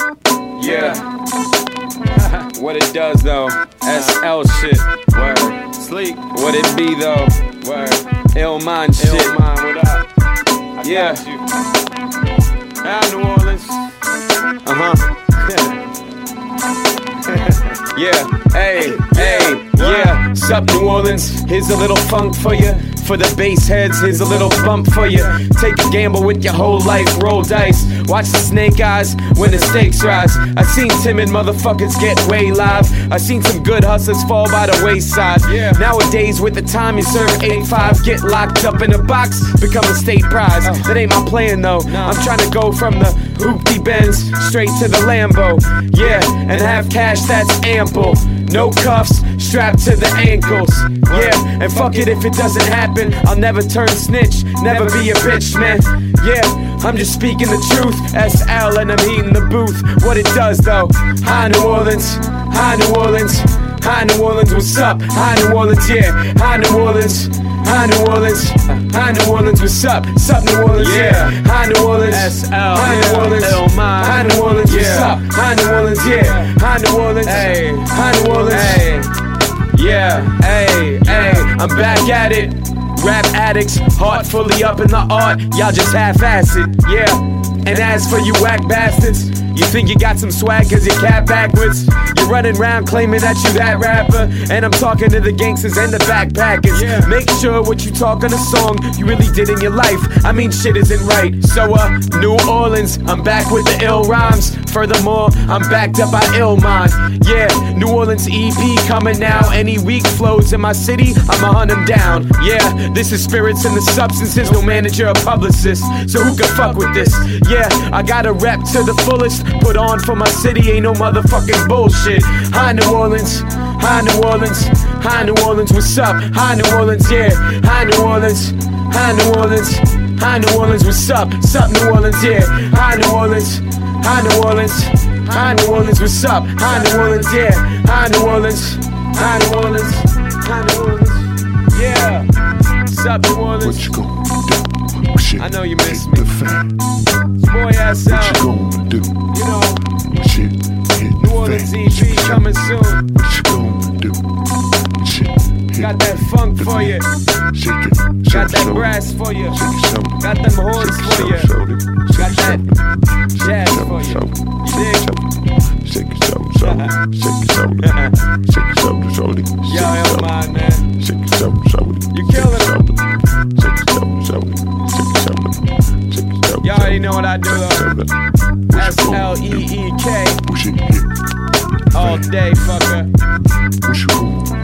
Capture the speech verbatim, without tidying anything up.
Yeah. What it does though, S L shit. Word. Sleep. What it be though? Word. Ill mind shit. Ill mind, what up? I yeah. Got you. Down New Orleans. Uh huh. Yeah. Hey. Hey. Yeah. Sup New Orleans? Here's a little funk for you. For the bass heads, here's a little bump for you. Take a gamble with your whole life, roll dice. Watch the snake eyes when the stakes rise. I seen timid motherfuckers get way live. I seen some good hustlers fall by the wayside. Yeah. Nowadays with the time you serve eight five, get locked up in a box, become a state prize. Uh. That ain't my plan though. No. I'm trying to go from the hoopty Benz straight to the Lambo. Yeah, and have cash that's ample. No cuffs, strapped to the ankles. Yeah, and fuck it if it doesn't happen. I'll never turn snitch, never be a bitch, man. Yeah, I'm just speaking the truth. S L and I'm eating the booth. What it does though. Hi New Orleans, hi New Orleans, hi New Orleans, what's up? Hi New Orleans, yeah, hi New Orleans. Hi New Orleans, hi New Orleans, what's up? Sup New Orleans, yeah. Hi New Orleans, S L, hi New Orleans, hi New Orleans, what's up? Hi New Orleans, yeah. Hi New Orleans, hey. Hi New Orleans, hey. Yeah, hey, hey, I'm back at it. Rap addicts, heart fully up in the art. Y'all just half-ass it, yeah. And as for you whack bastards, you think you got some swag cause you cap backwards? You're running around claiming that you that rapper. And I'm talking to the gangsters and the backpackers. Yeah. Make sure what you talk on a song you really did in your life. I mean shit isn't right. So uh, New Orleans, I'm back with the ill rhymes. Furthermore, I'm backed up by ill mind. Yeah, New Orleans E P coming now. Any weak flows in my city, I'ma hunt them down. Yeah, this is spirits and the substances. No manager or publicist, so who can fuck with this? Yeah, I got a rep to the fullest. Put on for my city, ain't no motherfucking bullshit. Hi New Orleans, hi New Orleans, hi New Orleans, what's up? Hi New Orleans, yeah. Hi New Orleans, hi New Orleans, hi New Orleans, what's up? Sup New Orleans, yeah. Hi New Orleans, hi New Orleans, hi New Orleans, what's up? Hi New Orleans, yeah. Hi New Orleans, hi New Orleans, hi New Orleans, yeah. Sup New Orleans? What you gonna do? Shit, I know you miss me. Boy S L. What you gonna do? You know, shit, hit New Orleans E P coming soon. What you gonna do? Shit, hit got that funk for you. Shake it, got that brass for you. Got them horns for you. Got that jazz for you. You dig? Shake it, shoulder, shoulder. Shake it, shoulder. Shake it, shoulder, shoulder. Yo, hell mind, man. Shake it, shoulder, shoulder. You killing them. Shake it, shoulder, shoulder. Shake it, shoulder. Shake it, shoulder. Y'all already know what I do though. S L E E K. All day, fucker. What you gonna